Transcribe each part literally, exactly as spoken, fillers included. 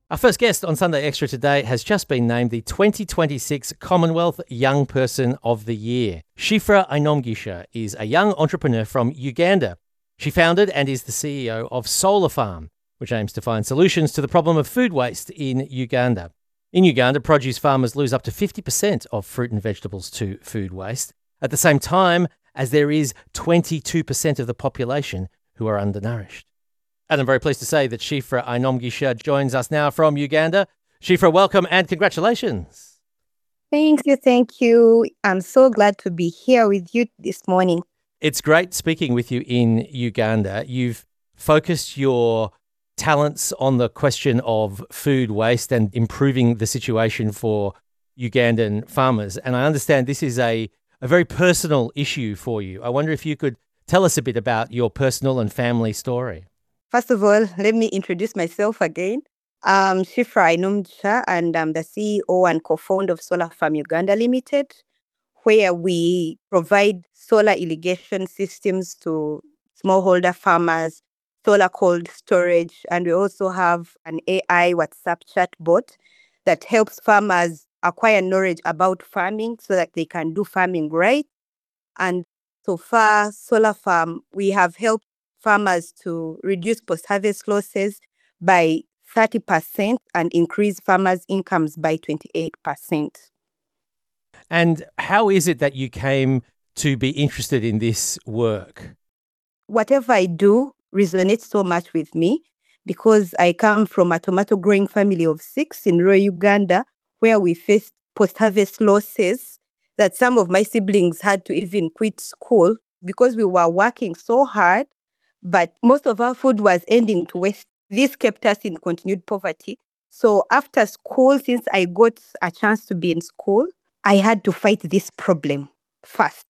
Our first guest on Sunday Extra today has just been named the twenty twenty-six Commonwealth Young Person of the Year. Shifra Ainomgisha is a young entrepreneur from Uganda. She founded and is the C E O of Solar Farm, which aims to find solutions to the problem of food waste in Uganda. In Uganda, produce farmers lose up to fifty percent of fruit and vegetables to food waste, at the same time as there is twenty-two percent of the population who are undernourished. And I'm very pleased to say that Shifra Ainomgisha joins us now from Uganda. Shifra, welcome and congratulations. Thank you, thank you. I'm so glad to be here with you this morning. It's great speaking with you in Uganda. You've focused your talents on the question of food waste and improving the situation for Ugandan farmers. And I understand this is a, a very personal issue for you. I wonder if you could tell us a bit about your personal and family story. First of all, let me introduce myself again. I'm Shifra Ainomgisha, and I'm the C E O and co-founder of Solar Farm Uganda Limited, where we provide solar irrigation systems to smallholder farmers, solar cold storage, and we also have an A I WhatsApp chatbot that helps farmers acquire knowledge about farming so that they can do farming right. And so far, Solar Farm, we have helped farmers to reduce post-harvest losses by thirty percent and increase farmers' incomes by twenty-eight percent. And how is it that you came to be interested in this work? Whatever I do resonates so much with me because I come from a tomato growing family of six in rural Uganda, where we faced post-harvest losses that some of my siblings had to even quit school because we were working so hard. But most of our food was ending to waste. This kept us in continued poverty. So after school, since I got a chance to be in school, I had to fight this problem first.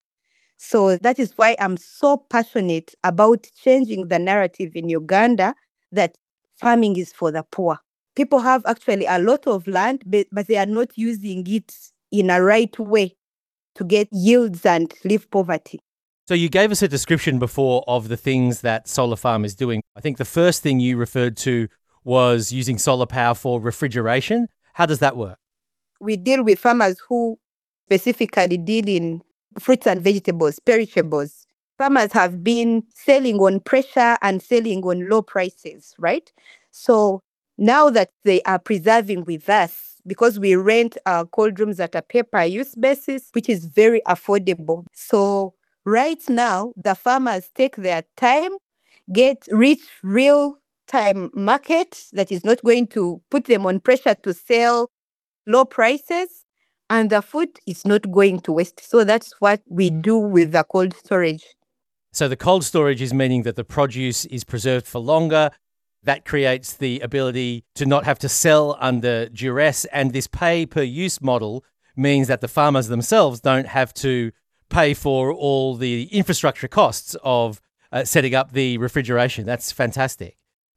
So that is why I'm so passionate about changing the narrative in Uganda that farming is for the poor. People have actually a lot of land, but, but they are not using it in a right way to get yields and leave poverty. So you gave us a description before of the things that Solar Farm is doing. I think the first thing you referred to was using solar power for refrigeration. How does that work? We deal with farmers who specifically deal in fruits and vegetables, perishables. Farmers have been selling on pressure and selling on low prices, right? So now that they are preserving with us, because we rent our cold rooms at a pay-per-use basis, which is very affordable. So right now, the farmers take their time, get reach real-time market that is not going to put them on pressure to sell low prices, and the food is not going to waste. So that's what we do with the cold storage. So the cold storage is meaning that the produce is preserved for longer. That creates the ability to not have to sell under duress. And this pay-per-use model means that the farmers themselves don't have to pay for all the infrastructure costs of uh, setting up the refrigeration. That's fantastic.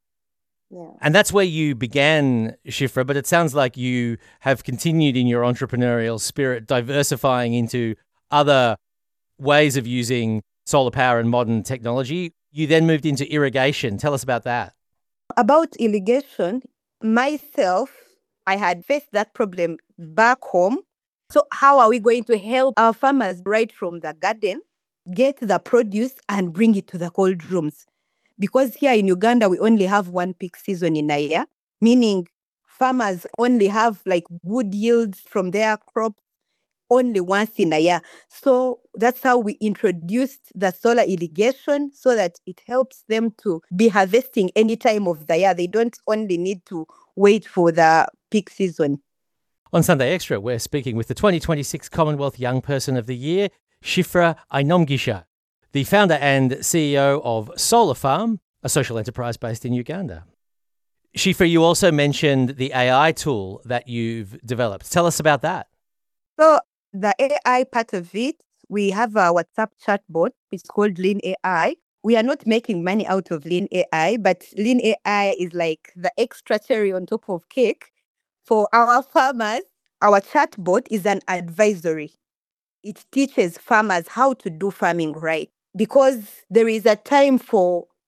Yeah. And that's where you began, Shifra, but it sounds like you have continued in your entrepreneurial spirit, diversifying into other ways of using solar power and modern technology. You then moved into irrigation. Tell us about that. About irrigation, myself, I had faced that problem back home. So how are we going to help our farmers right from the garden, get the produce and bring it to the cold rooms? Because here in Uganda, we only have one peak season in a year, meaning farmers only have like good yields from their crops only once in a year. So that's how we introduced the solar irrigation so that it helps them to be harvesting any time of the year. They don't only need to wait for the peak season. On Sunday Extra, we're speaking with the twenty twenty-six Commonwealth Young Person of the Year, Shifra Ainomgisha, the founder and C E O of Solar Farm, a social enterprise based in Uganda. Shifra, you also mentioned the A I tool that you've developed. Tell us about that. So the A I part of it, we have a WhatsApp chatbot. It's called Lean A I. We are not making money out of Lean A I, but Lean A I is like the extra cherry on top of cake. For our farmers, our chatbot is an advisory. It teaches farmers how to do farming right because there is a time for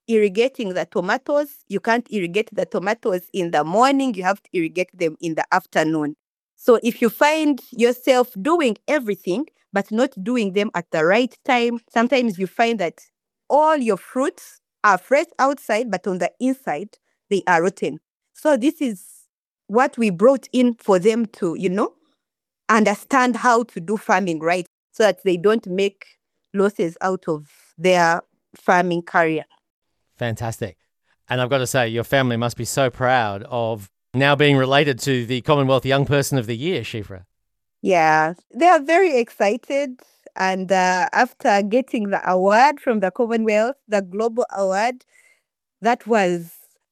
irrigating the tomatoes. You can't irrigate the tomatoes in the morning. You have to irrigate them in the afternoon. So if you find yourself doing everything, but not doing them at the right time, sometimes you find that all your fruits are fresh outside, but on the inside, they are rotten. So this is what we brought in for them to, you know, understand how to do farming right, so that they don't make losses out of their farming career. Fantastic. And I've got to say, your family must be so proud of now being related to the Commonwealth Young Person of the Year, Shifra. Yeah, they are very excited. And uh, after getting the award from the Commonwealth, the Global Award, that was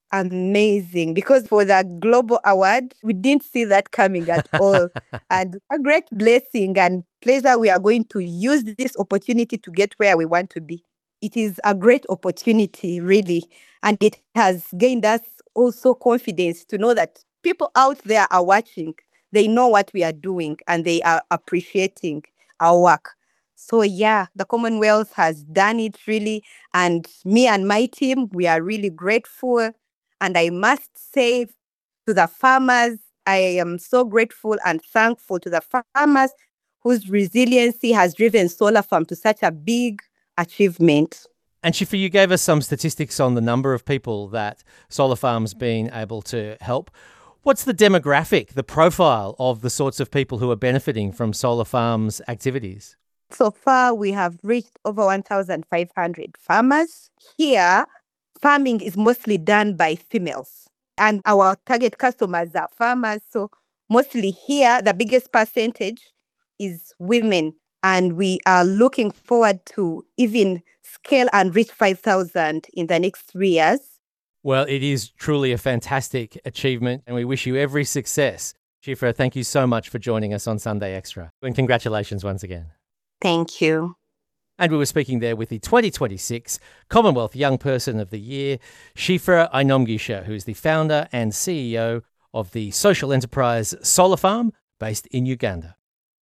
amazing, because for the Global Award, we didn't see that coming at all. And a great blessing and pleasure. We are going to use this opportunity to get where we want to be. It is a great opportunity, really. And it has gained us also confidence to know that people out there are watching. They know what we are doing and they are appreciating our work. So yeah, the Commonwealth has done it really. And me and my team, we are really grateful. And I must say to the farmers, I am so grateful and thankful to the farmers whose resiliency has driven Solar Farm to such a big achievement. And Shifra, you gave us some statistics on the number of people that Solar Farm's been able to help. What's the demographic, the profile of the sorts of people who are benefiting from Solar Farm's activities? So far, we have reached over one thousand five hundred farmers. Here, farming is mostly done by females, and our target customers are farmers. So mostly here, the biggest percentage is women, and we are looking forward to even scale and reach five thousand in the next three years. Well, it is truly a fantastic achievement, and we wish you every success. Shifra, thank you so much for joining us on Sunday Extra, and congratulations once again. Thank you. And we were speaking there with the twenty twenty-six Commonwealth Young Person of the Year, Shifra Ainomgisha, who is the founder and C E O of the social enterprise Solar Farm, based in Uganda.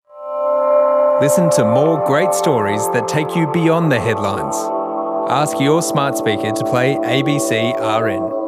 Listen to more great stories that take you beyond the headlines. Ask your smart speaker to play A B C R N.